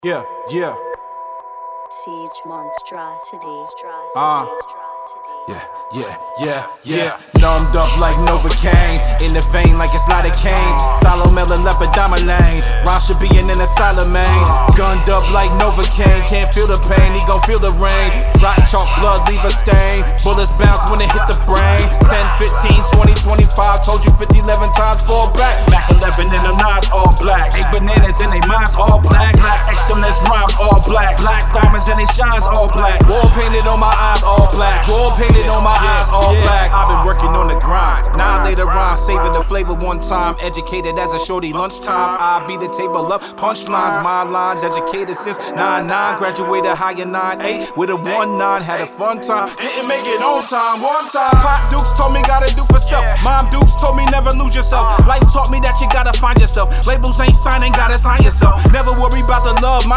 Yeah, yeah. Siege monstrosity. Yeah. Numbed up like Novocaine, in the vein like it's lidocaine. Solo melon left a diamond lane. Ron should be in an asylum, man. Gunned up like Novocaine, can't feel the pain, he gon' feel the rain. Rotten chalk blood, leave a stain. Bullets bounce when it hit the brain. 10, 15, 20, 25. Told you 50, 11 times, fall back. Mac 11 and them knives all black. 8 bananas and they minds all black. Black excellence rhymes all black. Black diamonds and they shines all black. War painted on my eyes all black. War painted on my eyes all black. I've been working on the grind. Now later on, saving the flavor one time. Educated as a shorty lunchtime. I beat the table up, punchlines, my lines. Educated since 9-9, graduated higher 9-8 with a 1-9. Had a fun time, didn't make it on time. One time, Pop Dukes told me gotta do for self. Mom Dukes told me never lose yourself. Life taught me that you gotta find yourself. Labels ain't signing, gotta sign yourself. Never worry about the love.